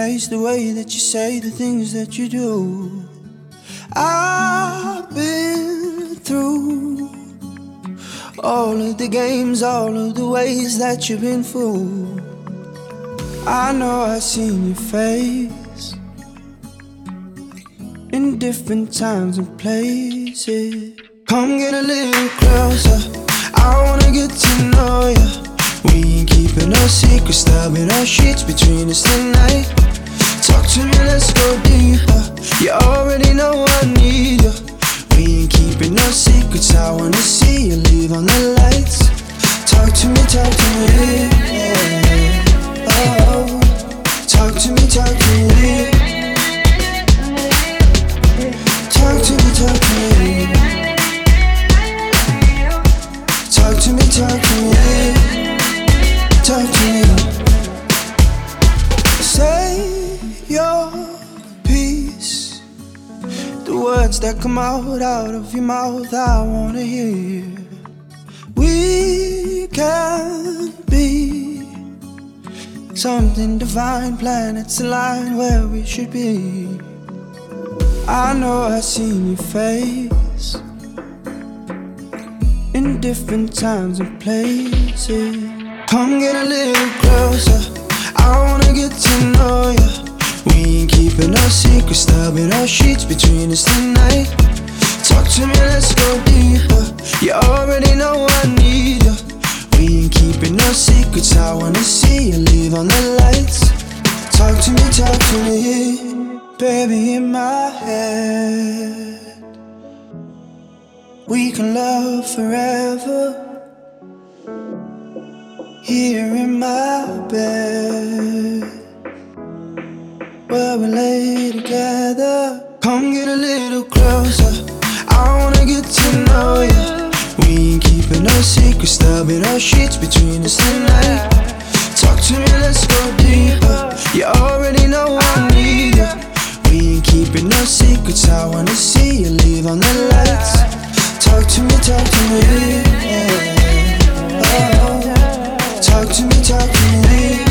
face, the way that you say the things that you do. I've been through all of the games, all of the ways that you've been fooled. I know I've seen your face in different times and places. Come get a little closer, I wanna get to know ya. We ain't keeping no secrets, stabbing our sheets between us tonight. Talk to me, let's go deeper. You already know I need you. We ain't keeping no secrets, I wanna see you leave on the lights. Talk to me, yeah. Oh, talk to me, talk to me. Talk to me, talk to me. Talk to me, talk to me. Talk to me. Say your piece. The words that come out of your mouth, I wanna hear. We can be something divine, planets align where we should be. I know I've seen your face in different times and places. Come get a little closer, I wanna get to know ya. We ain't keeping no secrets, stabbing our sheets between us tonight. Talk to me, let's go deeper. You already know I need you. We ain't keeping no secrets, I wanna see you leave on the lights. Talk to me, baby, in my head. We can love forever. Here in my bed, where we lay together. Come get a little closer, I wanna get to know ya. We ain't keeping no secrets, stabbing our sheets between us tonight. Talk to me, let's go deeper. You already know I need you. We ain't keeping no secrets, I wanna see you leave on the lights. Talk to me, yeah. Oh, talk to me,